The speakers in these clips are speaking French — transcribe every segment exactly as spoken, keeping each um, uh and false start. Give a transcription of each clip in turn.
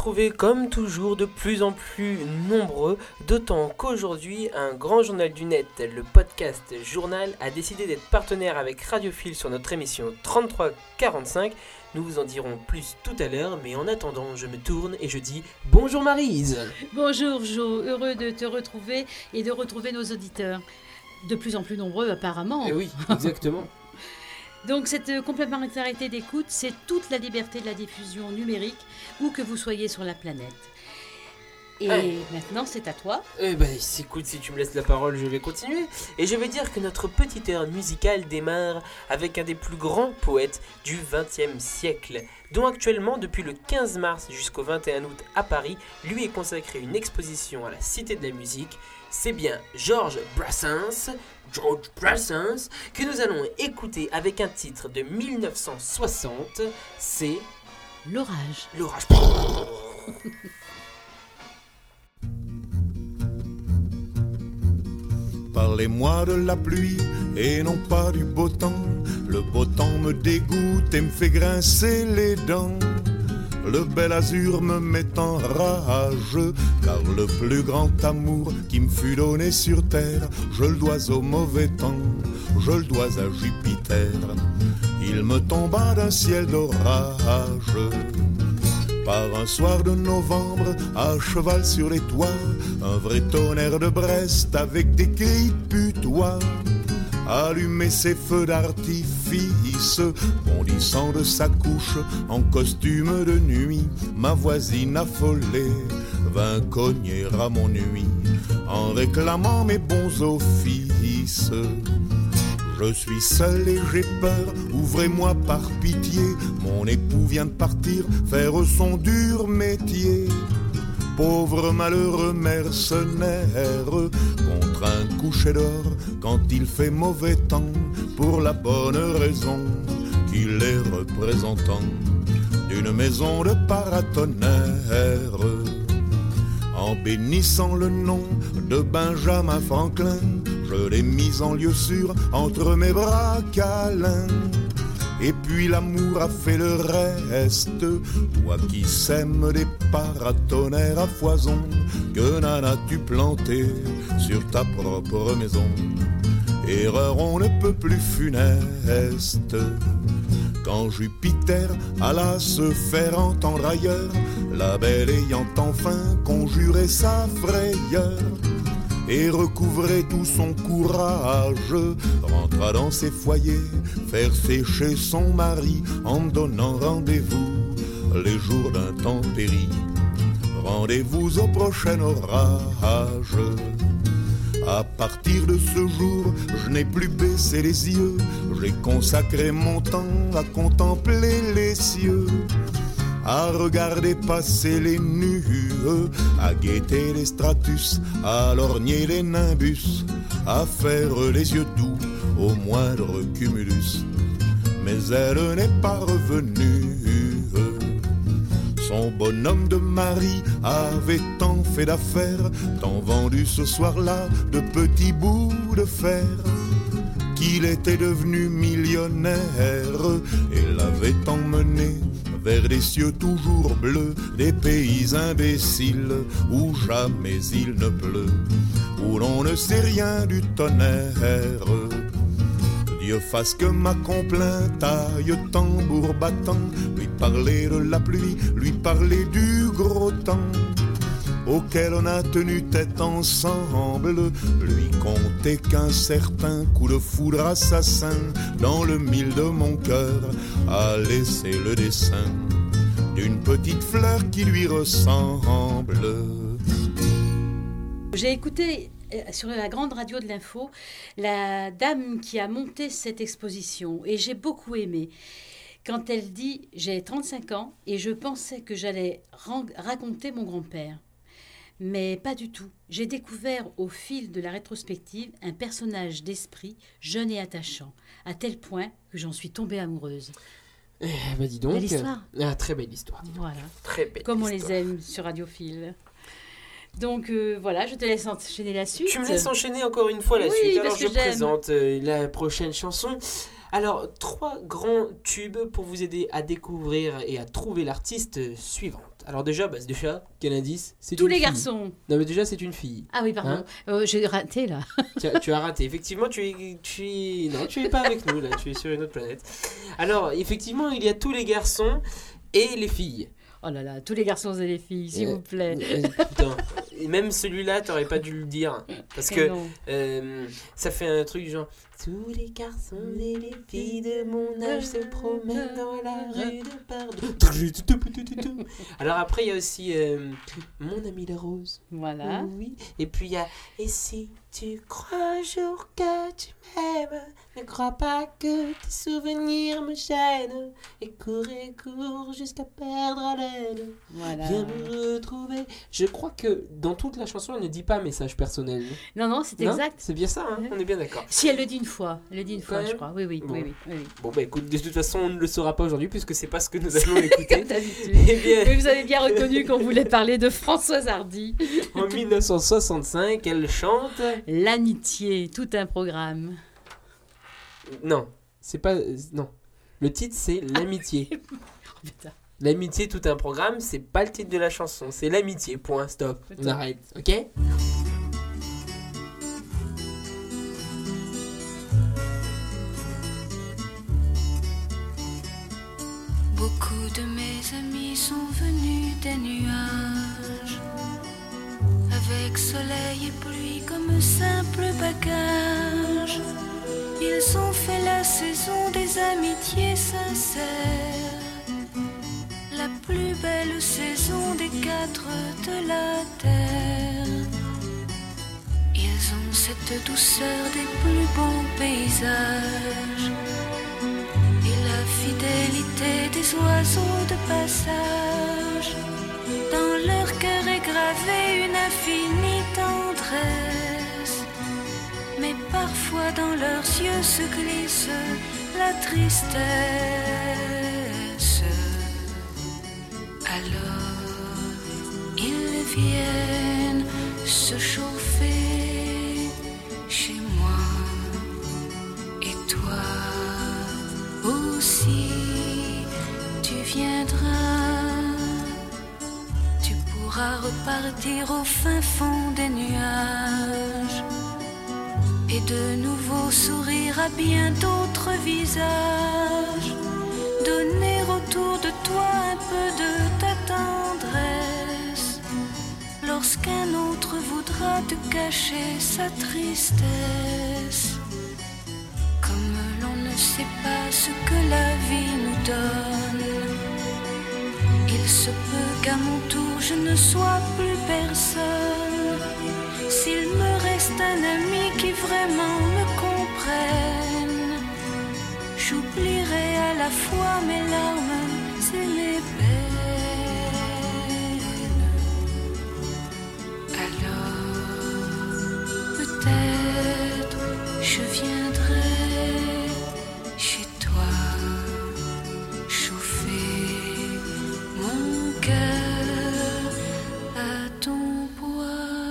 retrouver comme toujours de plus en plus nombreux, d'autant qu'aujourd'hui, un grand journal du net, le podcast Journal, a décidé d'être partenaire avec Radiophile sur notre émission trente-trois quarante-cinq. Nous vous en dirons plus tout à l'heure, mais en attendant, je me tourne et je dis bonjour Maryse. Bonjour Jo, heureux de te retrouver et de retrouver nos auditeurs. De plus en plus nombreux apparemment. Eh oui, exactement. Donc cette complémentarité d'écoute, c'est toute la liberté de la diffusion numérique, où que vous soyez sur la planète. Et ah. maintenant, c'est à toi. Eh ben, écoute, si tu me laisses la parole, je vais continuer. Et je vais dire que notre petite heure musicale démarre avec un des plus grands poètes du vingtième siècle, dont actuellement, depuis le quinze mars jusqu'au vingt et un août à Paris, lui est consacrée une exposition à la Cité de la Musique. C'est bien Georges Brassens, Georges Brassens, que nous allons écouter avec un titre de mille neuf cent soixante, c'est... L'orage. L'orage. Parlez-moi de la pluie et non pas du beau temps. Le beau temps me dégoûte et me fait grincer les dents. Le bel azur me met en rage, car le plus grand amour qui me fut donné sur terre, je le dois au mauvais temps, je le dois à Jupiter. Il me tomba d'un ciel d'orage, par un soir de novembre, à cheval sur les toits, un vrai tonnerre de Brest avec des cris de putois. Allumer ses feux d'artifice, bondissant de sa couche en costume de nuit, ma voisine affolée vint cogner à mon nuit en réclamant mes bons offices. Je suis seul et j'ai peur, ouvrez-moi par pitié, mon époux vient de partir faire son dur métier. Pauvre malheureux mercenaire, contraint de coucher d'or quand il fait mauvais temps, pour la bonne raison qu'il est représentant d'une maison de paratonnerre. En bénissant le nom de Benjamin Franklin, je l'ai mis en lieu sûr entre mes bras câlins. Et puis l'amour a fait le reste, toi qui sèmes des paratonnerres à foison, que n'en as-tu planté sur ta propre maison? Erreur on ne peut plus funeste. Quand Jupiter alla se faire entendre ailleurs, la belle ayant enfin conjuré sa frayeur et recouvrait tout son courage, rentra dans ses foyers, faire sécher son mari en donnant rendez-vous les jours d'intempérie. Rendez-vous au prochain orage. À partir de ce jour, je n'ai plus baissé les yeux, j'ai consacré mon temps à contempler les cieux, à regarder passer les nues, à guetter les stratus, à lorgner les nimbus, à faire les yeux doux au moindre cumulus. Mais elle n'est pas revenue. Son bonhomme de mari avait tant fait d'affaires, tant vendu ce soir-là de petits bouts de fer, qu'il était devenu millionnaire et l'avait emmené vers des cieux toujours bleus, des pays imbéciles où jamais il ne pleut, où l'on ne sait rien du tonnerre. Dieu fasse que ma complainte aille tambour battant, lui parler de la pluie, lui parler du gros temps auquel on a tenu tête ensemble, lui conter qu'un certain coup de foudre assassin dans le mille de mon cœur a laissé le dessin d'une petite fleur qui lui ressemble. J'ai écouté sur la grande radio de l'info la dame qui a monté cette exposition et j'ai beaucoup aimé quand elle dit « J'ai trente-cinq ans et je pensais que j'allais ran- raconter mon grand-père ». Mais pas du tout. J'ai découvert au fil de la rétrospective un personnage d'esprit jeune et attachant, à tel point que j'en suis tombée amoureuse. Eh ben dis donc. Belle histoire. Ah, très belle histoire. Voilà. Très belle Comme on histoire. les aime sur Radiophile. Donc euh, voilà, je te laisse enchaîner la suite. Tu me laisses enchaîner encore une fois la oui, suite. parce Alors que je j'aime. présente euh, la prochaine chanson. Alors, trois grands tubes pour vous aider à découvrir et à trouver l'artiste suivante. Alors déjà, bah, déjà, quel indice? C'est Tous une les fille. garçons. Non mais déjà, c'est une fille. Ah oui, pardon. Hein Euh, j'ai raté là. tu, as, tu as raté. Effectivement, tu es, tu es... Non, tu es pas avec nous, là. Tu es sur une autre planète. Alors, effectivement, il y a tous les garçons et les filles. Oh là là, tous les garçons et les filles, s'il Euh, vous plaît. euh, putain. Et même celui-là, t'aurais pas dû le dire. Parce que Non. euh, ça fait un truc genre... Tous les garçons et les filles de mon âge se promènent dans la rue de Pardon. Alors après, il y a aussi euh, Mon ami la rose. Voilà. Oui. Et puis il y a Et si tu crois un jour que tu m'aimes, ne crois pas que tes souvenirs me gênent. Et cours et cours jusqu'à perdre haleine. Voilà. Viens me retrouver. Je crois que dans toute la chanson, elle ne dit pas message personnel. Non, non, c'est Non, exact. c'est bien ça, hein, on est bien d'accord. Si elle le dit une fois, elle le dit une Quand fois, je même. crois. Oui, oui, Bon. oui, oui, oui, oui. Bon bah écoute, de toute façon, on ne le saura pas aujourd'hui puisque c'est pas ce que nous allons écouter. Comme d'habitude. Eh bien, Mais vous avez bien reconnu qu'on voulait parler de Françoise Hardy. en dix-neuf cent soixante-cinq, elle chante... L'amitié, tout un programme. Non, c'est pas... Non. Le titre, c'est L'amitié. Oh, putain. L'amitié, tout un programme, c'est pas le titre de la chanson, c'est l'amitié, point, stop. On Putain. arrête, ok? Beaucoup de mes amis sont venus des nuages, avec soleil et pluie comme simple bagage. Ils ont fait la saison des amitiés sincères, la plus belle saison des quatre de la terre. Ils ont cette douceur des plus beaux paysages et la fidélité des oiseaux de passage. Dans leur cœur est gravée une infinie tendresse, mais parfois dans leurs yeux se glisse la tristesse. Alors ils viennent se chauffer chez moi, et toi aussi tu viendras. Tu pourras repartir au fin fond des nuages et de nouveau sourire à bien d'autres visages, donner autour de toi un peu de ta tendresse lorsqu'un autre voudra te cacher sa tristesse. Comme l'on ne sait pas ce que la vie nous donne, il se peut qu'à mon tour je ne sois plus personne. S'il me reste un ami qui vraiment me comprenne, j'oublierai à la fois mes larmes et mes peines. Alors peut-être je viendrai chez toi, chauffer mon cœur à ton bois.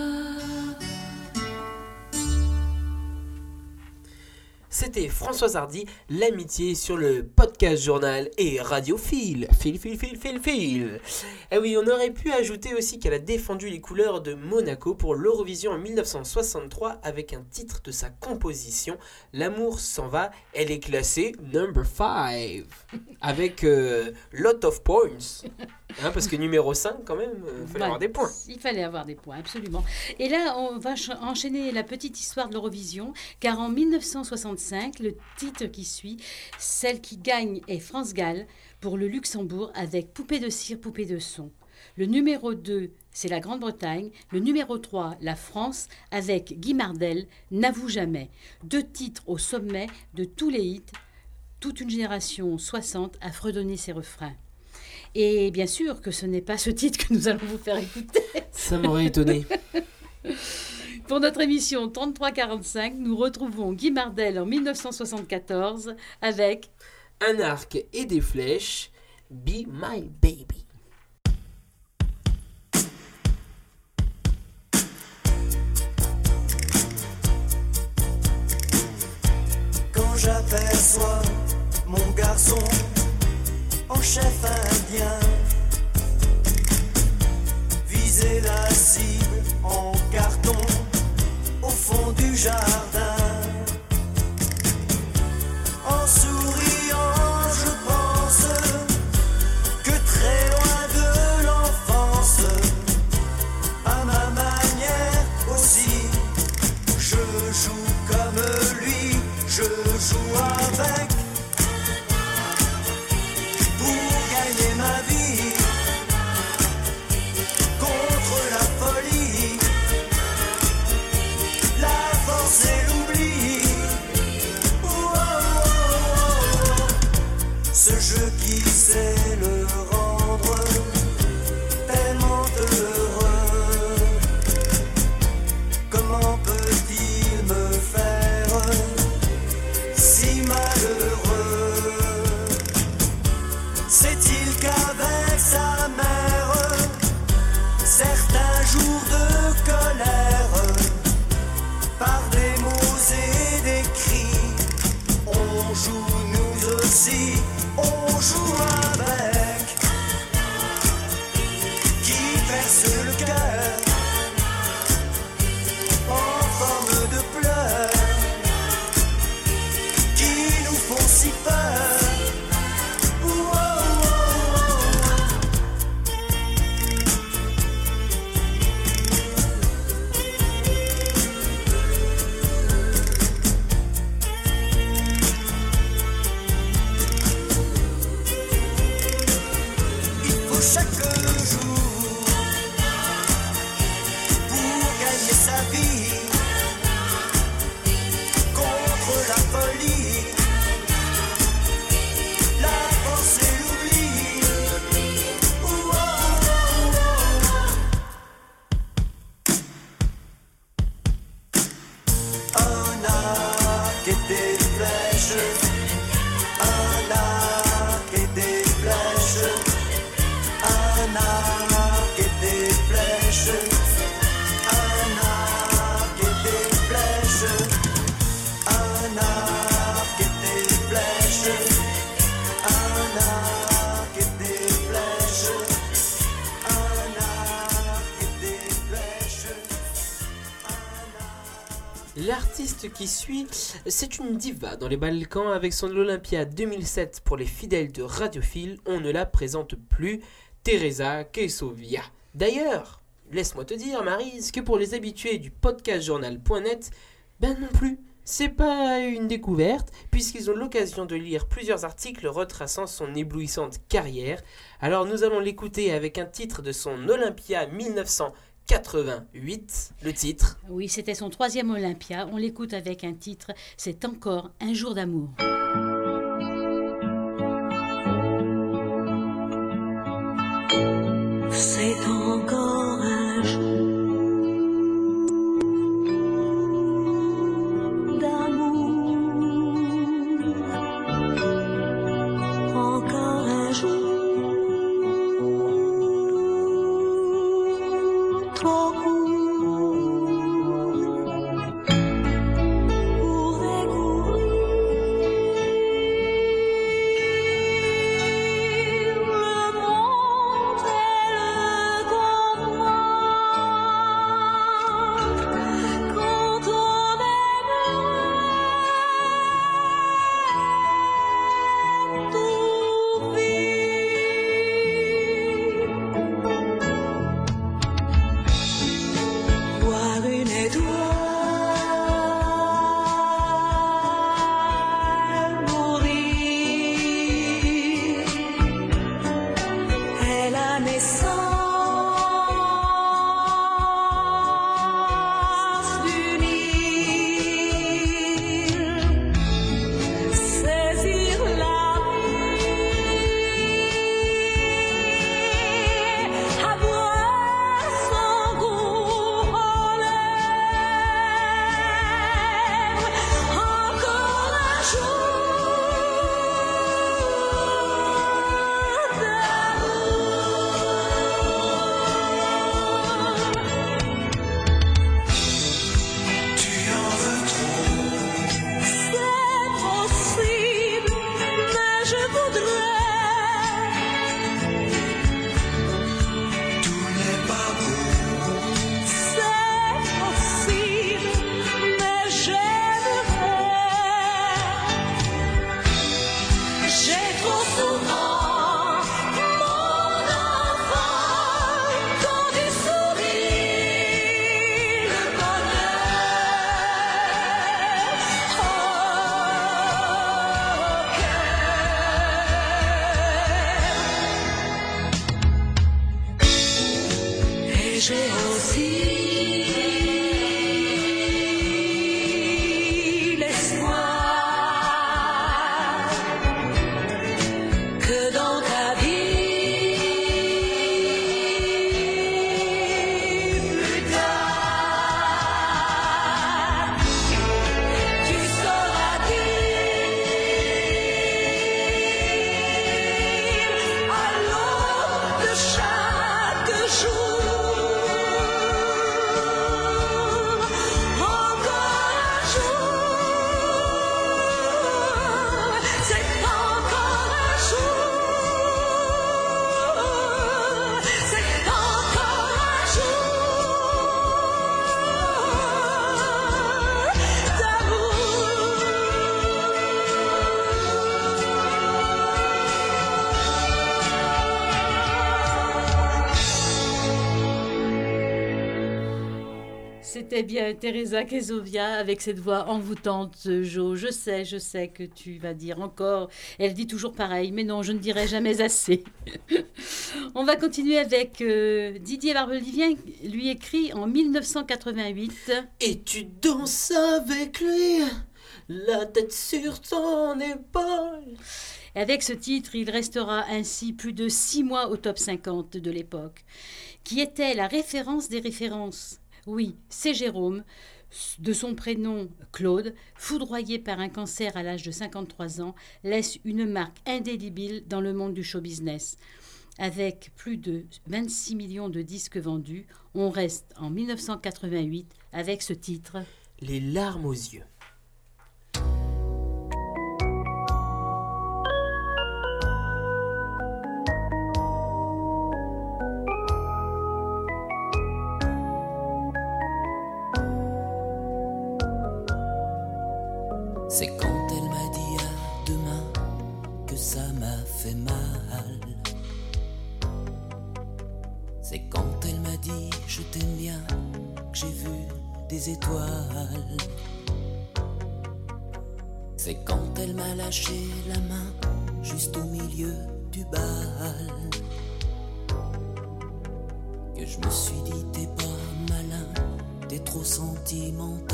C'était Françoise Hardy, l'amitié sur le podcast journal et radiophile. Fil, fil, fil, fil, fil. Eh oui, on aurait pu ajouter aussi qu'elle a défendu les couleurs de Monaco pour l'Eurovision en dix-neuf cent soixante-trois avec un titre de sa composition, L'amour s'en va. Elle est classée number five avec euh, lot of points. Hein, parce que numéro cinq, quand même, il euh, fallait Ouais, avoir des points. Il fallait avoir des points, absolument. Et là, on va ch- enchaîner la petite histoire de l'Eurovision, car en dix-neuf cent soixante-cinq, le titre qui suit, celle qui gagne est France Gall pour le Luxembourg avec Poupée de cire, poupée de son. Le numéro deux, c'est la Grande-Bretagne. Le numéro trois, la France, avec Guy Mardel, N'avoue jamais. Deux titres au sommet de tous les hits. Toute une génération soixante a fredonné ses refrains. Et bien sûr que ce n'est pas ce titre que nous allons vous faire écouter. Ça m'aurait étonné. Pour notre émission trente-trois quarante-cinq, nous retrouvons Guy Mardel en dix-neuf cent soixante-quatorze avec Un arc et des flèches, Be My Baby. Quand j'aperçois chef indien. Viser la cible en carton au fond du jardin. En souriant, je pense que très loin de l'enfance, à ma manière aussi, je joue comme lui, je joue avec pour gagner ma vie contre la folie, la force et l'oubli. Oh, oh, oh, oh. Ce jeu qui sait le rendre tellement heureux, comment peut-il me faire si malheureux? Sait-il qu'avec sa mère, certains jours de colère, par des mots et des cris, on joue nous aussi, on joue avec, qui perce le cœur en forme de pleurs, qui nous font si peur. Oh, oh, oh, il faut chaque jour pour gagner sa vie contre la folie, la force et l'oubli. Oh, oh, oh, oh. Un arc et des flèches, un arc et des flèches, un arc et des flèches, un arc et des flèches, un arc et des flèches, un arc et des flèches, un arc et des flèches, un arc. L'artiste qui suit, c'est une diva dans les Balkans avec son Olympia deux mille sept pour les fidèles de Radiophile, on ne la présente plus, Teresa Kesovia. D'ailleurs, laisse-moi te dire Maryse que pour les habitués du podcast journal point net, ben non plus, c'est pas une découverte puisqu'ils ont l'occasion de lire plusieurs articles retraçant son éblouissante carrière. Alors nous allons l'écouter avec un titre de son Olympia mille neuf cent quatre-vingt-huit, le titre. Oui, c'était son troisième Olympia. On l'écoute avec un titre, c'est encore un jour d'amour. C'est encore un jour d'amour, encore un jour trop court pour découvrir le monde et le comprendre quand on aimerait tout vivre. Voir une étoile mourir est la naissance d'une île. Saisir la vie, avoir son goût en l'air. C'était bien Teresa Quesovia avec cette voix envoûtante, Jo. Je sais, je sais que tu vas dire encore. Elle dit toujours pareil, mais non, je ne dirai jamais assez. On va continuer avec euh, Didier Barbelivien, lui écrit en dix-neuf cent quatre-vingt-huit. Et tu danses avec lui, la tête sur ton épaule. Avec ce titre, il restera ainsi plus de six mois au top cinquante de l'époque, qui était la référence des références. Oui, c'est Jérôme, de son prénom Claude, foudroyé par un cancer à l'âge de cinquante-trois ans, laisse une marque indélébile dans le monde du show business. Avec plus de vingt-six millions de disques vendus, on reste en dix-neuf cent quatre-vingt-huit avec ce titre. Les larmes aux yeux. C'est quand elle m'a dit à demain que ça m'a fait mal. C'est quand elle m'a dit je t'aime bien que j'ai vu des étoiles. C'est quand elle m'a lâché la main juste au milieu du bal que je me suis dit t'es pas malin, t'es trop sentimental.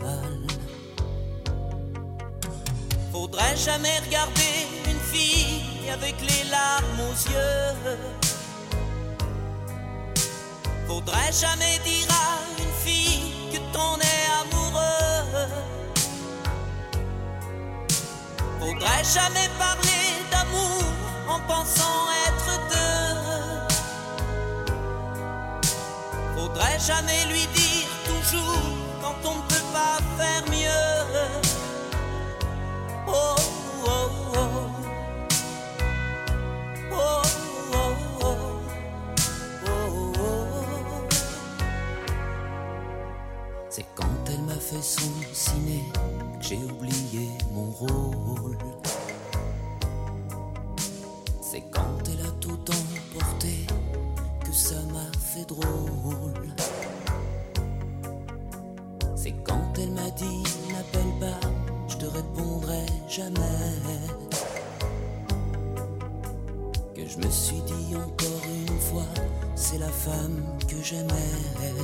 Faudrait jamais regarder une fille avec les larmes aux yeux. Faudrait jamais dire à une fille que t'en es amoureux. Faudrait jamais parler d'amour en pensant être deux. Faudrait jamais lui dire toujours quand on ne peut pas faire mieux. Oh, oh, oh. Oh, oh, oh. Oh, oh. C'est quand elle m'a fait son ciné que j'ai oublié mon rôle. C'est quand elle a tout emporté que ça m'a fait drôle. C'est quand elle m'a dit n'appelle pas, je te répondrai jamais. Que je me suis dit encore une fois, c'est la femme que j'aimais.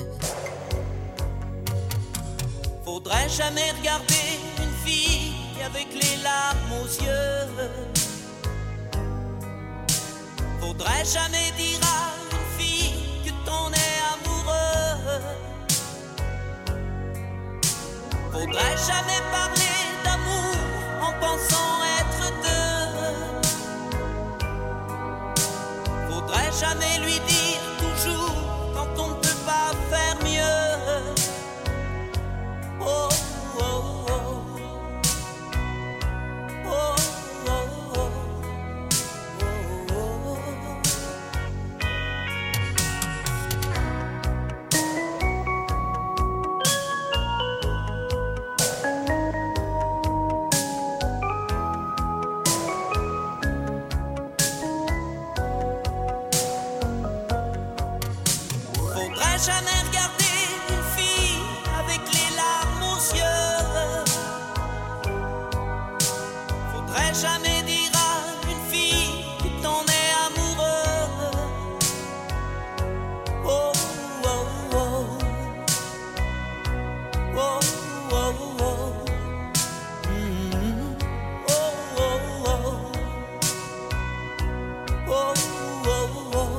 Faudrait jamais regarder une fille avec les larmes aux yeux. Faudrait jamais dire à une fille que t'en es amoureux. Faudrait jamais parler d'amour en pensant être deux. Faudrait jamais lui dire toujours quand on ne peut pas faire mieux. Oh, oh, oh. Oh, oh, oh. Oh, oh. Faudrait jamais regarder une fille avec les larmes aux yeux. Faudrait jamais dire à une fille que t'en es amoureux. Oh, oh, oh. Oh, oh, oh. Mm. Oh, oh, oh. Oh, oh, oh.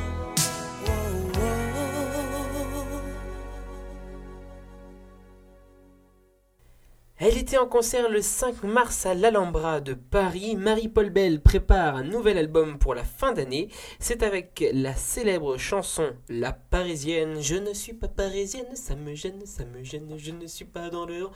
Elle était en concert le cinq mars à l'Alhambra de Paris. Marie-Paul Bell prépare un nouvel album pour la fin d'année. C'est avec la célèbre chanson La Parisienne. Je ne suis pas parisienne, ça me gêne, ça me gêne, je ne suis pas dans le...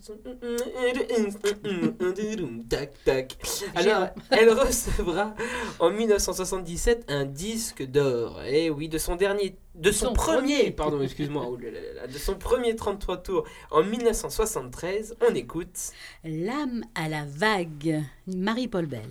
Tac, tac. Alors, elle recevra en dix-neuf cent soixante-dix-sept un disque d'or. Et oui, de son dernier... De son, son premier, premier, pardon, excuse-moi, oh là là là, de son premier trente-trois tours en dix-neuf cent soixante-treize, on écoute L'âme à la vague, Marie-Paul Bell.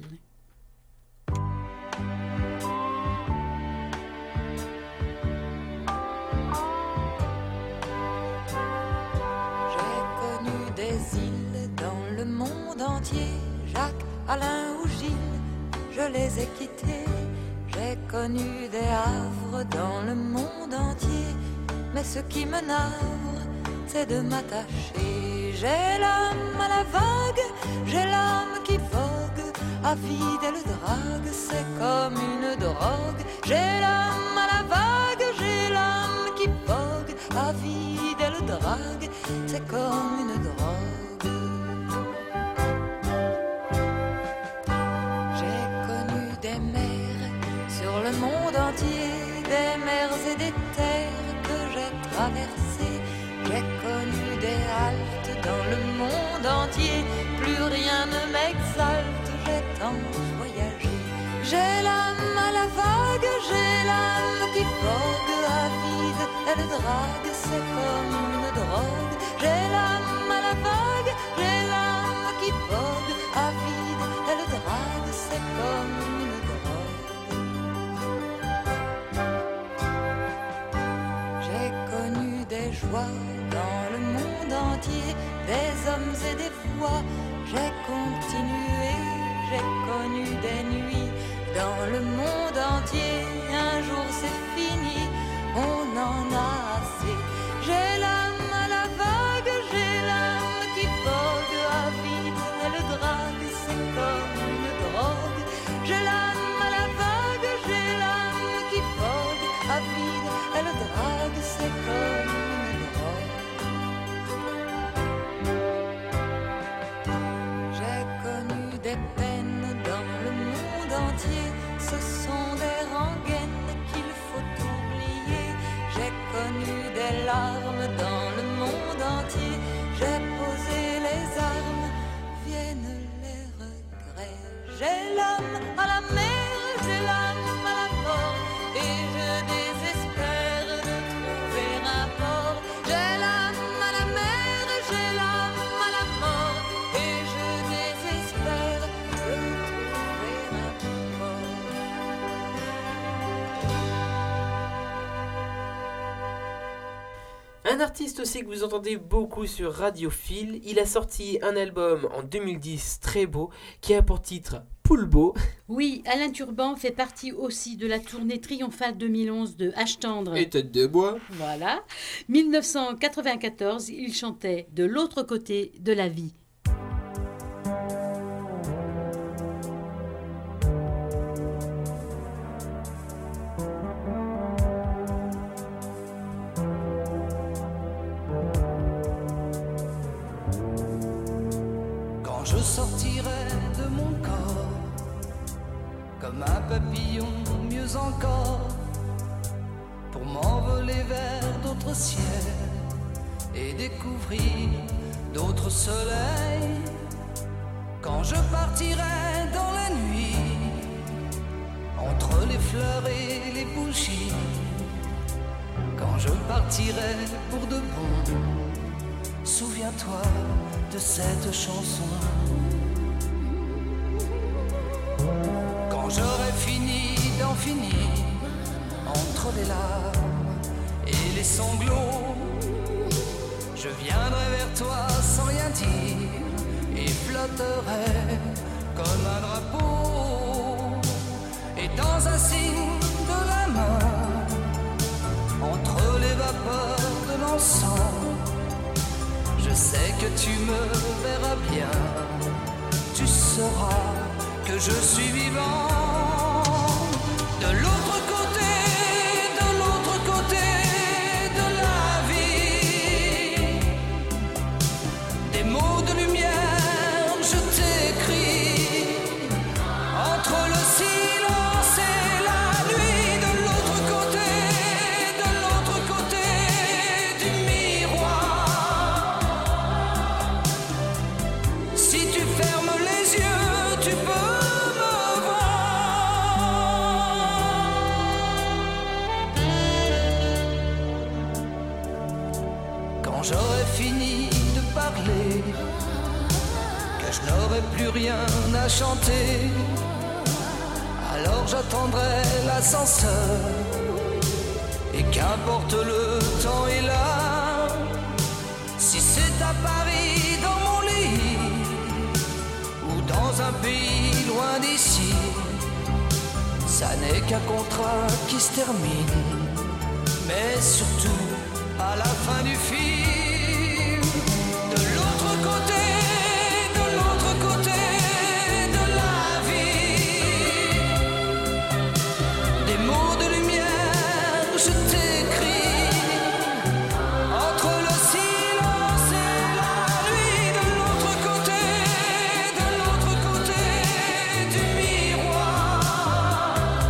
entier, Jacques, Alain ou Gilles, je les ai quittés. J'ai connu des havres dans le monde entier, mais ce qui me navre, c'est de m'attacher. J'ai l'âme à la vague, j'ai l'âme qui vogue, avide elle drague, c'est comme une drogue. J'ai l'âme à la vague, j'ai l'âme qui vogue, avide elle drague, c'est comme une drogue. J'ai connu des mers sur le monde entier, des mers et des terres que j'ai traversées. J'ai connu des haltes dans le monde entier, plus rien ne m'exalte, j'ai tant voyagé. J'ai l'âme à la vague, j'ai l'âme qui vogue, avide, elle drague, c'est comme une drogue. J'ai l'âme à la vague, j'ai l'âme qui vogue, avide, elle drague, c'est comme une drogue. J'ai connu des joies dans le monde entier, des hommes et des fois, j'ai continué, j'ai connu des nuits dans le monde entier. Un jour c'est fini, on en a assez. J'ai l'âme à la vague, j'ai l'âme qui vogue, avide, elle drague, c'est comme une drogue. J'ai l'âme à la vague, j'ai l'âme qui vogue, avide, elle drague, c'est comme une drogue. J'ai connu des peines dans le monde entier, ce sont des rengaines qu'il faut oublier. J'ai connu des larmes dans le monde entier, j'ai posé les armes, viennent les regrets. J'ai l'âme à la mer, j'ai l'âme à la mort, et je désespère de trouver un port. J'ai l'âme à la mer, j'ai l'âme à la mort, et je désespère de trouver un port. Un artiste aussi que vous entendez beaucoup sur Radiophile, il a sorti un album en deux mille dix très beau qui a pour titre Poulbeau. Oui, Alain Turban fait partie aussi de la tournée triomphale deux mille onze de H Tendre. Et Tête de bois. Voilà. dix-neuf cent quatre-vingt-quatorze, il chantait De l'autre côté de la vie. Quand je sortirai de mon corps, comme un papillon, mieux encore, pour m'envoler vers d'autres ciels et découvrir d'autres soleils. Quand je partirai dans la nuit, entre les fleurs et les bougies, quand je partirai pour de bon, souviens-toi de cette chanson. Quand j'aurai fini d'en finir, entre les larmes et les sanglots, je viendrai vers toi sans rien dire et flotterai comme un drapeau. Et dans un signe de la main, entre les vapeurs de l'encens, je sais que tu me verras bien, tu sauras que je suis vivant. De l'autre côté, de l'autre côté de la vie, des mots de lumière je t'écris, entre le silence et la nuit. De l'autre côté, de l'autre côté du miroir, si tu fermes les yeux, tu peux me voir. Quand j'aurai fini de parler, que je n'aurai plus rien à chanter, alors j'attendrai l'ascenseur, et qu'importe le temps est là. Si c'est à Paris dans mon lit, un pays loin d'ici, ça n'est qu'un contrat qui se termine. Mais surtout, à la fin du film, de l'autre côté, de l'autre côté de la vie, des mots de lumière, je t'écris, entre le silence et la nuit, de l'autre côté, de l'autre côté du miroir.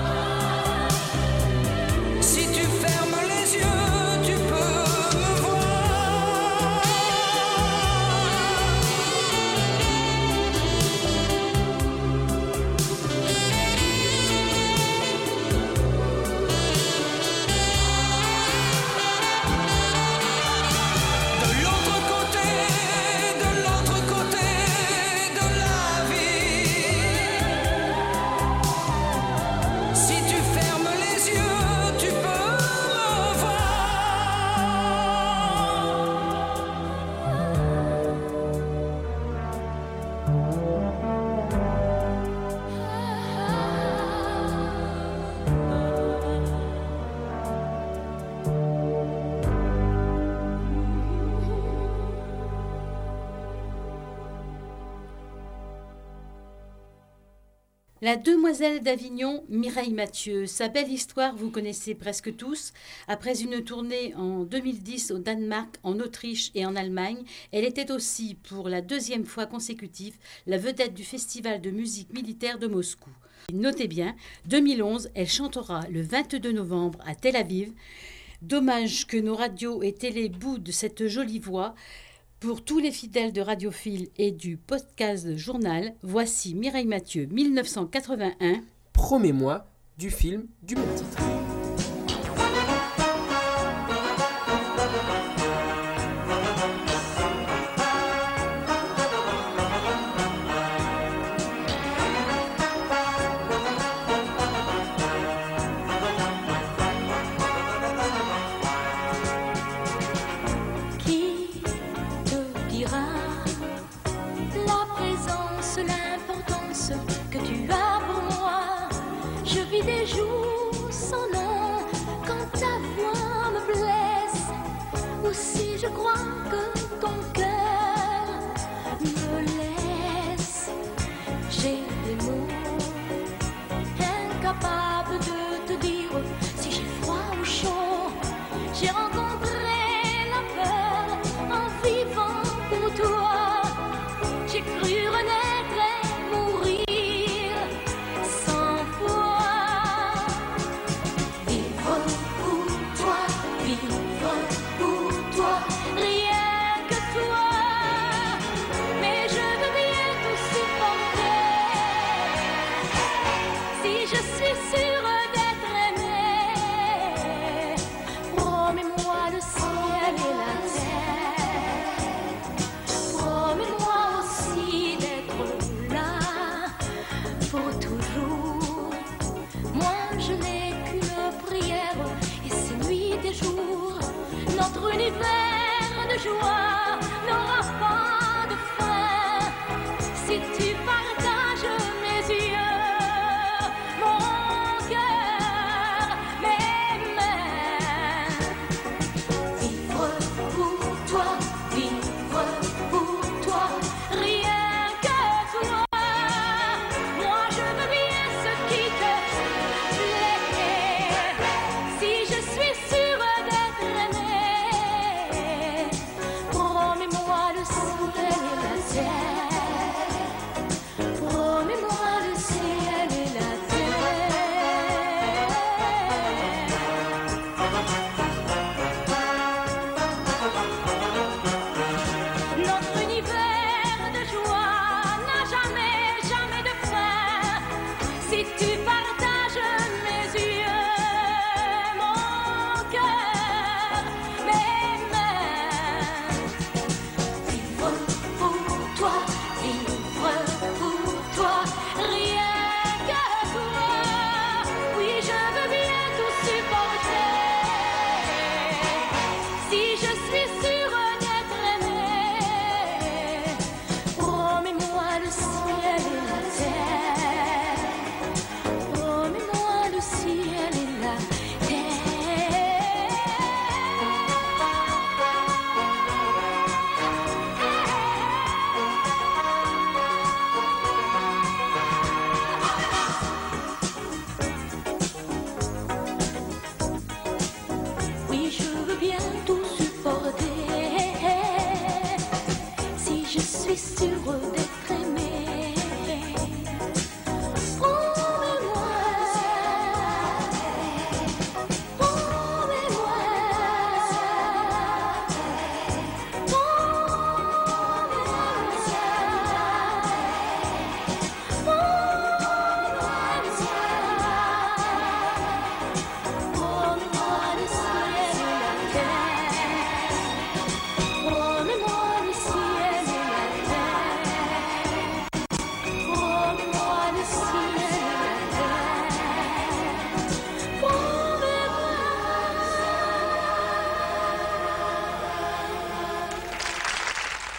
Si tu fermes les yeux, tu peux me voir. De l'autre côté, de l'autre côté de la vie, si tu fermes les yeux, tu peux me voir. La demoiselle d'Avignon, Mireille Mathieu. Sa belle histoire, vous connaissez presque tous. Après une tournée en deux mille dix au Danemark, en Autriche et en Allemagne, elle était aussi, pour la deuxième fois consécutive, la vedette du Festival de musique militaire de Moscou. Notez bien, deux mille onze, elle chantera le vingt-deux novembre à Tel Aviv. Dommage que nos radios et télé boudent de cette jolie voix. Pour tous les fidèles de Radiophile et du podcast Journal, voici Mireille Mathieu, mille neuf cent quatre-vingt-un. Promets-moi du film du même titre. Qui te dira la présence, l'importance que tu as pour moi? Je vis des jours sans nom quand ta voix me blesse, ou si je crois que ton cœur me laisse. J'ai des mots incapables de te dire si j'ai froid ou chaud. J'ai rencontré la peur en vivant pour toi. J'ai cru renaître et mourir cent fois. Vivre pour toi, vivre pour toi, rien que toi. Mais je veux bien tout supporter si je suis sûre d'être aimée. Promets-moi le ciel et la terre. Promets-moi aussi d'être là pour toujours. Moi je n'ai qu'une prière et c'est nuit et jour. Notre univers de joie n'aura pas de fin si tu partages mes yeux, mon cœur, mes mains. Vivre pour toi, vivre pour toi, rien que toi. Moi je veux bien ce qui te plaît. Si je suis sûre d'être aimée,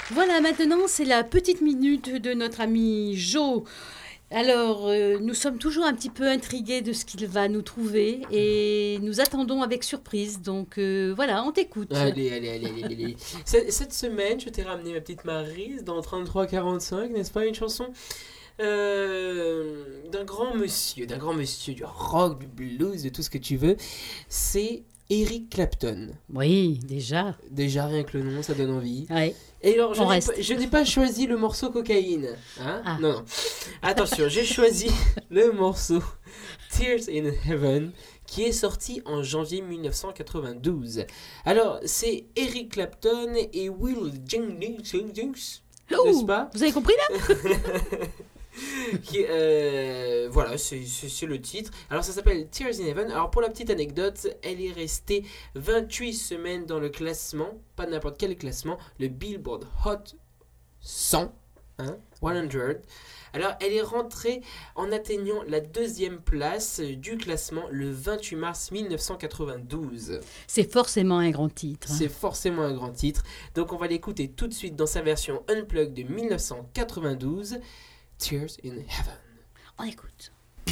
Voilà, maintenant c'est la petite minute de notre ami Jo. Alors, euh, nous sommes toujours un petit peu intrigués de ce qu'il va nous trouver et nous attendons avec surprise. Donc euh, voilà, on t'écoute. Allez, allez, allez, allez, allez. Cette, cette semaine, je t'ai ramené ma petite Maryse dans trente-trois quarante-cinq, n'est-ce pas, une chanson euh, d'un grand monsieur, d'un grand monsieur du rock, du blues, de tout ce que tu veux. C'est Eric Clapton. Oui, déjà. Déjà, rien que le nom, ça donne envie. Ouais. Et alors, je On n'ai, reste. pas, je n'ai pas choisi le morceau cocaïne. Hein Ah. Non, non. Attention, j'ai choisi le morceau Tears in Heaven, qui est sorti en janvier dix-neuf cent quatre-vingt-douze. Alors, c'est Eric Clapton et Will Jennings, n'est-ce pas? Vous avez compris là? Qui, euh, voilà, c'est, c'est, c'est le titre. Alors ça s'appelle Tears in Heaven. Alors pour la petite anecdote, elle est restée vingt-huit semaines dans le classement, pas n'importe quel classement, le Billboard Hot cent, hein, cent. Alors elle est rentrée en atteignant la deuxième place du classement le vingt-huit mars dix-neuf cent quatre-vingt-douze. C'est forcément un grand titre. C'est forcément un grand titre. Donc on va l'écouter tout de suite dans sa version Unplugged de dix-neuf cent quatre-vingt-douze. Tears in Heaven. On écoute.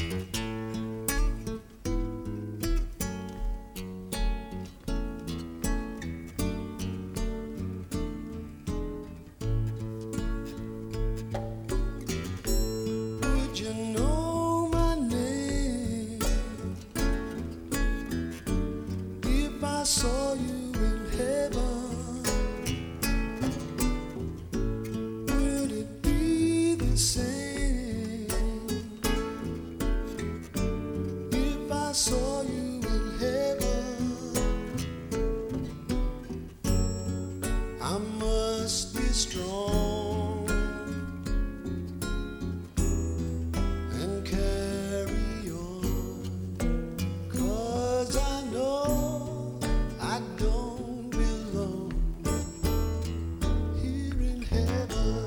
Would you know my name if I saw you in heaven? Would it be the same? Saw you in heaven, I must be strong and carry on, 'cause I know I don't belong here in heaven.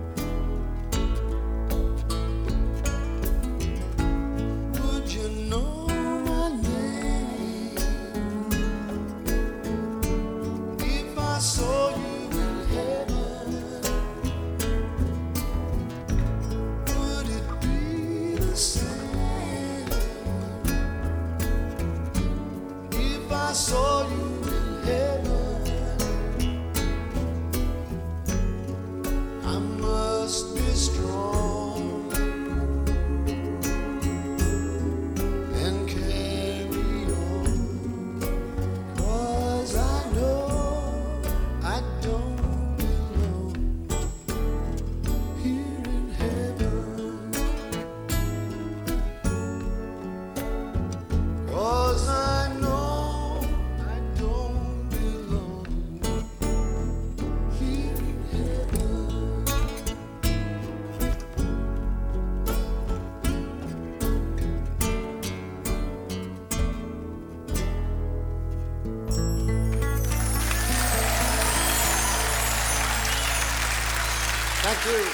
Know I saw you in heaven, I must be strong and carry on, 'cause I know I don't belong here in heaven, 'cause I know I don't belong here in heaven. Thank you.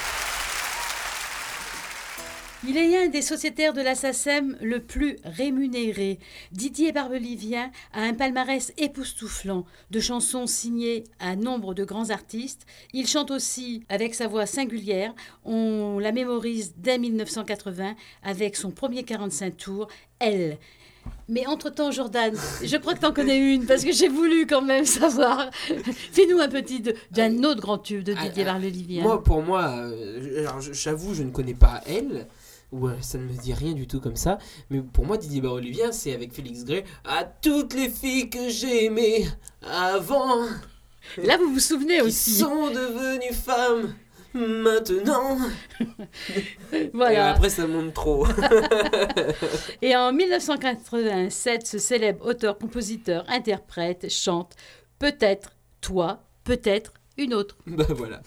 Il est un des sociétaires de la S A C E M le plus rémunéré. Didier Barbelivien a un palmarès époustouflant de chansons signées à nombre de grands artistes. Il chante aussi avec sa voix singulière. On la mémorise dès mille neuf cent quatre-vingts avec son premier quarante-cinq tours, Elle. Mais entre-temps, Jordan, je crois que t'en connais une, parce que j'ai voulu quand même savoir. Fais-nous un petit de- d'un autre grand tube de Didier Ah, ah, Barbelivien. Moi, pour moi, euh, alors, j'avoue, je ne connais pas Elle, ou euh, ça ne me dit rien du tout comme ça, mais pour moi, Didier Barbelivien, c'est avec Félix Gray, à toutes les filles que j'ai aimées avant, Là, vous vous souvenez qui aussi. sont devenues femmes maintenant. Et Voilà. après, ça monte trop. Et en mille neuf cent quatre-vingt-sept, ce célèbre auteur, compositeur, interprète chante Peut-être toi, peut-être une autre. Bah voilà.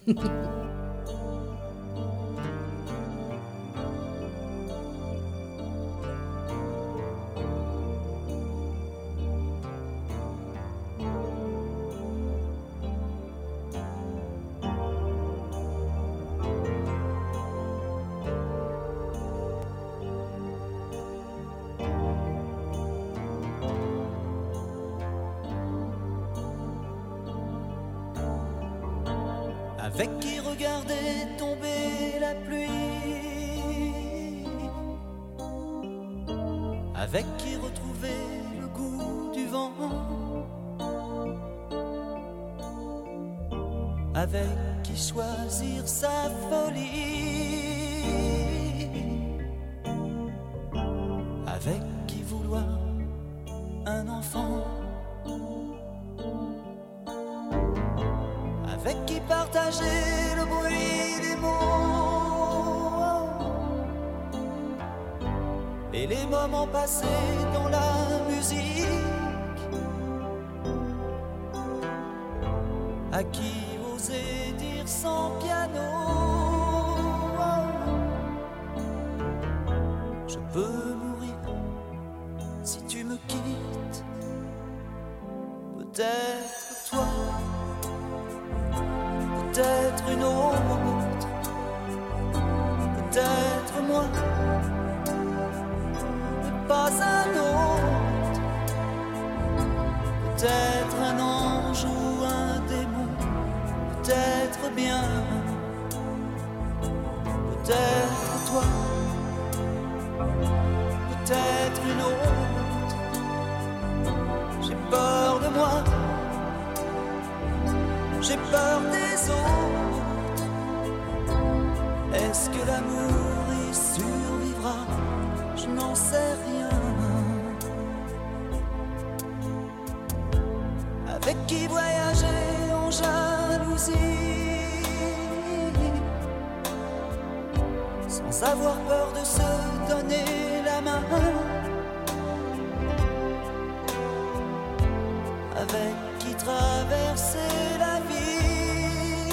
Avec qui regarder tomber la pluie, avec qui retrouver le goût du vent, avec qui choisir sa folie, avec qui vouloir un enfant, avec qui partager le bruit des mots et les moments passés dans la musique, à qui oser dire sans piano, je peux mourir si tu me quittes, peut-être toi, peut-être une autre, peut-être moi, mais pas un autre, peut-être un ange ou un démon, peut-être bien, peut-être toi, peut-être une autre, j'ai peur de moi. J'ai peur des autres. Est-ce que l'amour y survivra? Je n'en sais rien. Avec qui voyager en jalousie, sans avoir peur de se donner la main. Avec qui traverser la vie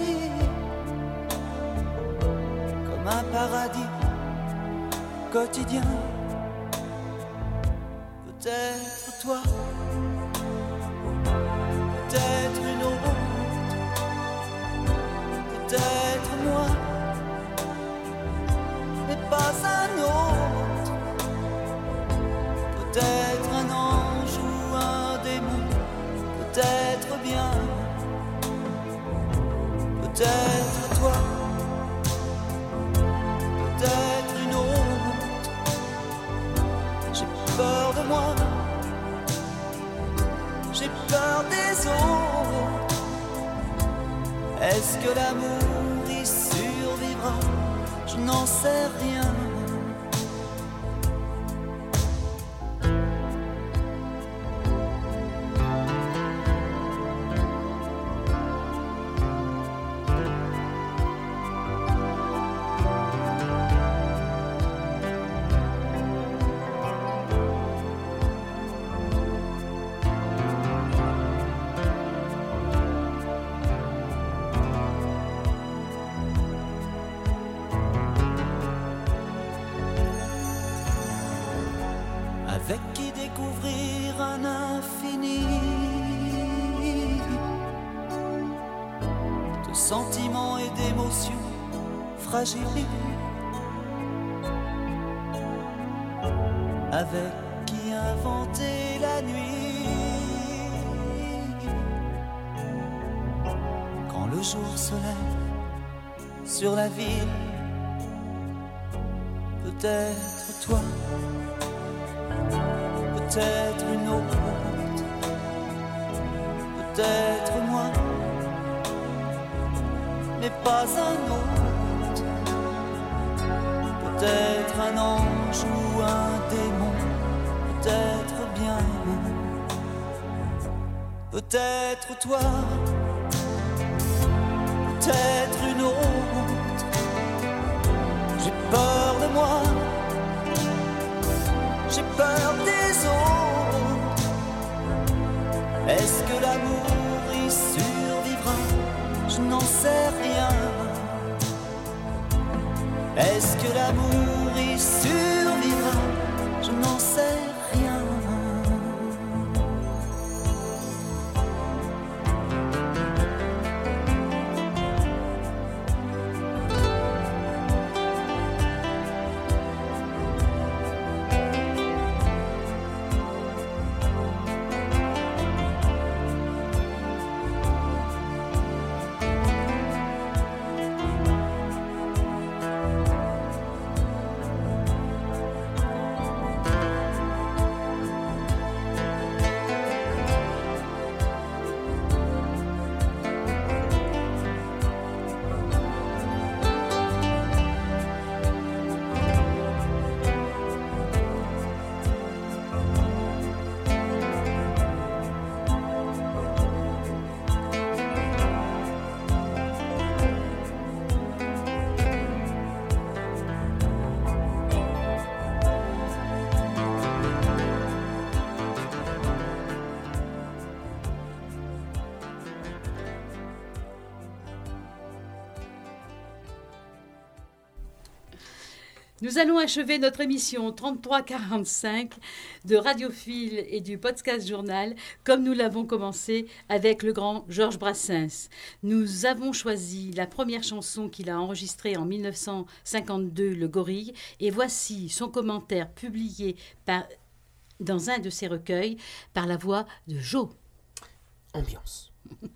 comme un paradis quotidien. Peut-être toi, peut-être une autre, peut-être moi, mais pas un autre, peut-être un ange ou un démon, peut-être bien, peut-être toi, peut-être une autre. J'ai peur de moi, j'ai peur des autres. Est-ce que l'amour y survivra? Je n'en sais rien. Avec qui découvrir un infini de sentiments et d'émotions fragiles. Avec qui inventer la nuit quand le jour se lève sur la ville. Peut-être toi, peut-être une autre, peut-être moi, mais pas un autre. Peut-être un ange ou un démon, peut-être bien, peut-être toi, peut-être une autre. J'ai peur de moi, j'ai peur des autres. Est-ce que l'amour y survivra? Je n'en sais rien. Est-ce que l'amour y survivra? Je n'en sais rien. Nous allons achever notre émission trente-trois quarante-cinq de Radiophile et du Podcast Journal comme nous l'avons commencé avec le grand Georges Brassens. Nous avons choisi la première chanson qu'il a enregistrée en mille neuf cent cinquante-deux, Le Gorille, et voici son commentaire publié par, dans un de ses recueils par la voix de Jo. Ambiance.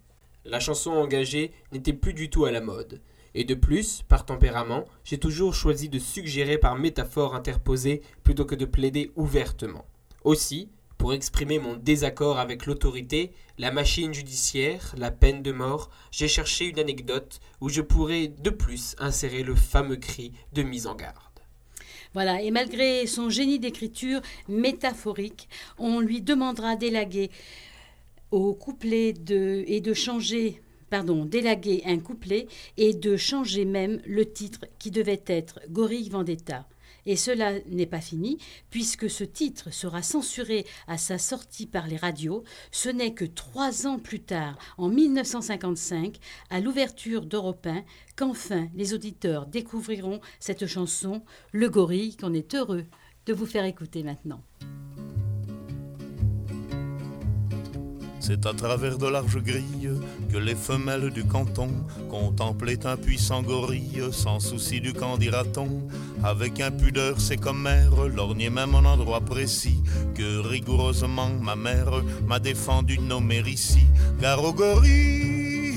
La chanson engagée n'était plus du tout à la mode. Et de plus, par tempérament, j'ai toujours choisi de suggérer par métaphore interposée plutôt que de plaider ouvertement. Aussi, pour exprimer mon désaccord avec l'autorité, la machine judiciaire, la peine de mort, j'ai cherché une anecdote où je pourrais de plus insérer le fameux cri de mise en garde. Voilà, et malgré son génie d'écriture métaphorique, on lui demandera d'élaguer au couplet de, et de changer... Pardon, d'élaguer un couplet et de changer même le titre qui devait être Gorille Vendetta. Et cela n'est pas fini, puisque ce titre sera censuré à sa sortie par les radios. Ce n'est que trois ans plus tard, en mille neuf cent cinquante-cinq, à l'ouverture d'Europe un, qu'enfin les auditeurs découvriront cette chanson, Le Gorille, qu'on est heureux de vous faire écouter maintenant. C'est à travers de larges grilles que les femelles du canton contemplaient un puissant gorille, sans souci du qu'en dira-t-on. Avec impudeur, c'est comme mère, lorgnait même un endroit précis que rigoureusement ma mère m'a défendu de nommer ici. Gare au gorille,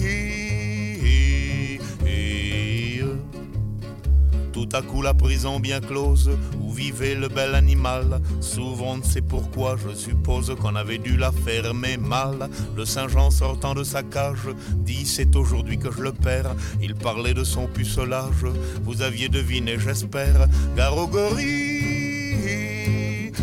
tout à coup la prison bien close, où vivait le bel animal. Souvent on ne sait pourquoi, je suppose qu'on avait dû la fermer mal. Le Saint-Jean sortant de sa cage dit c'est aujourd'hui que je le perds. Il parlait de son pucelage, vous aviez deviné j'espère. Gare au gorille,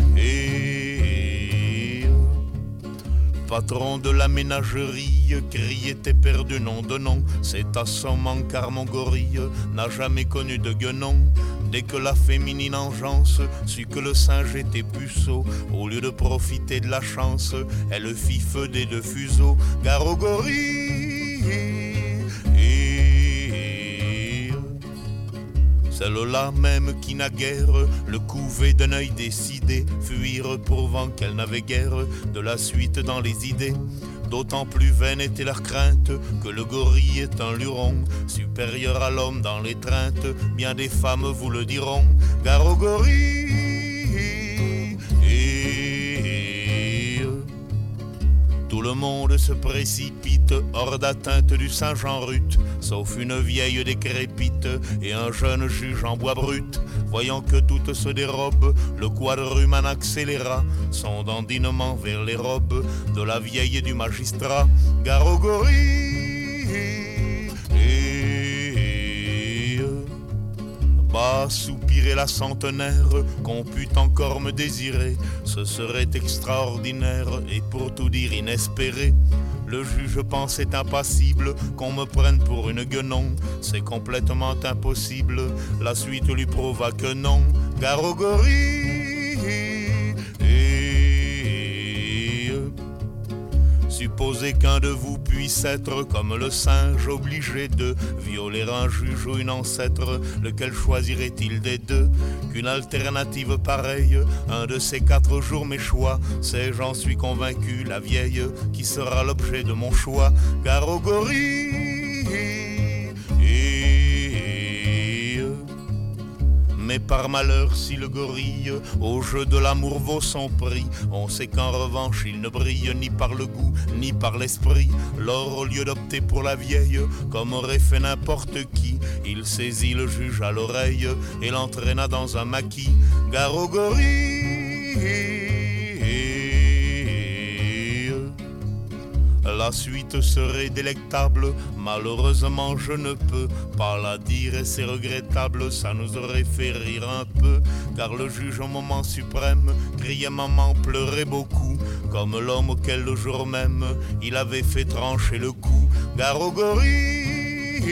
et patron de la ménagerie, criait tes pères de nom de nom. C'est assommant car mon gorille n'a jamais connu de guenon. Dès que la féminine engeance sut que le singe était puceau, au lieu de profiter de la chance, elle fit feu des deux fuseaux. Gare au gorille, et celle-là même qui naguère le couvait d'un œil décidé, fuir prouvant qu'elle n'avait guère de la suite dans les idées. D'autant plus vaine était leur crainte que le gorille est un luron, supérieur à l'homme dans l'étreinte, bien des femmes vous le diront. Gare au gorille, et tout le monde se précipite hors d'atteinte du Saint-Jean rut, sauf une vieille décrépite et un jeune juge en bois brut. Voyant que tout se dérobe, le quadruman accéléra son dandinement vers les robes de la vieille et du magistrat. Gare au gorille, et bas soupirait la centenaire, qu'on pût encore me désirer, ce serait extraordinaire et pour tout dire inespéré. Le juge pensait impassible qu'on me prenne pour une guenon. C'est complètement impossible, la suite lui prouva que non. Gare au gorille, et supposez qu'un de vous puisse être comme le singe, obligé de violer un juge ou une ancêtre. Lequel choisirait-il des deux? Qu'une alternative pareille, un de ces quatre jours mes choix, c'est, j'en suis convaincu, la vieille qui sera l'objet de mon choix. Gare au gorille, et mais par malheur si le gorille au jeu de l'amour vaut son prix, on sait qu'en revanche il ne brille ni par le goût ni par l'esprit. Lors au lieu d'opter pour la vieille comme aurait fait n'importe qui, il saisit le juge à l'oreille et l'entraîna dans un maquis. Gare au gorille, la suite serait délectable, malheureusement je ne peux pas la dire et c'est regrettable, ça nous aurait fait rire un peu, car le juge au moment suprême criait maman, pleurait beaucoup, comme l'homme auquel le jour même il avait fait trancher le cou. Gare au gorille,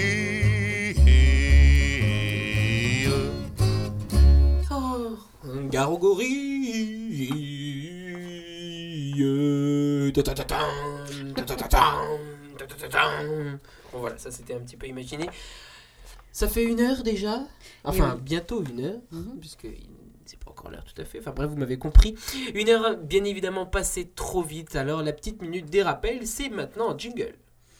oh, gare au gorille. Bon voilà, ça c'était un petit peu imaginé. Ça fait une heure déjà. Enfin, oui. Bientôt une heure, mm-hmm. puisque c'est pas encore l'heure tout à fait. Enfin bref, vous m'avez compris. Une heure bien évidemment passée trop vite. Alors la petite minute des rappels, c'est maintenant jingle.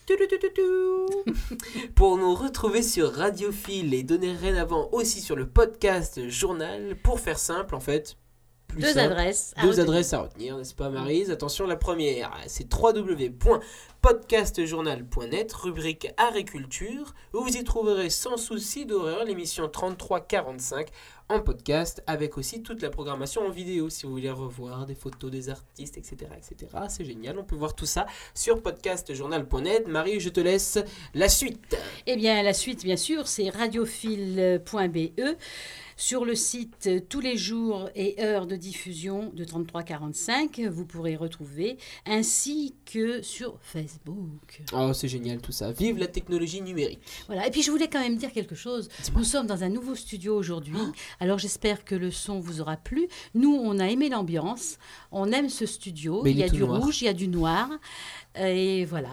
Pour nous retrouver sur Radiophile et donner rien avant aussi sur le podcast Journal, pour faire simple en fait. Plus deux simple, adresses à deux retenir. adresses à retenir, n'est-ce pas Maryse? Attention, la première, c'est w w w point podcast journal point net, rubrique agriculture, où vous y trouverez sans souci d'horaire l'émission trente-trois quarante-cinq en podcast, avec aussi toute la programmation en vidéo, si vous voulez revoir des photos des artistes, et cetera, et cetera. C'est génial, on peut voir tout ça sur podcast journal point net. Marie, je te laisse la suite. Eh bien, la suite, bien sûr, c'est radiophile point b e. Sur le site, tous les jours et heures de diffusion de trente-trois quarante-cinq, vous pourrez retrouver, ainsi que sur Facebook. Oh, c'est génial tout ça. Vive la technologie numérique. Voilà. Et puis, je voulais quand même dire quelque chose. Dis-moi. Nous sommes dans un nouveau studio aujourd'hui. Oh. Alors, j'espère que le son vous aura plu. Nous, on a aimé l'ambiance. On aime ce studio. Mais il il y a est tout du noir. rouge, il y a du noir. Et voilà.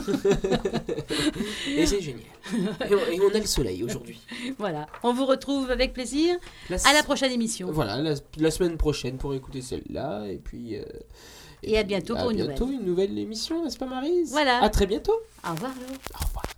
Et c'est génial. Et on, et on a le soleil aujourd'hui. Voilà. On vous retrouve avec plaisir La à la prochaine émission. Voilà, la, la semaine prochaine pour écouter celle-là. Et puis. Euh, Et à bientôt à pour une bientôt nouvelle. une nouvelle émission, n'est-ce pas Maryse? Voilà. À très bientôt. Au revoir, Laure. Au revoir.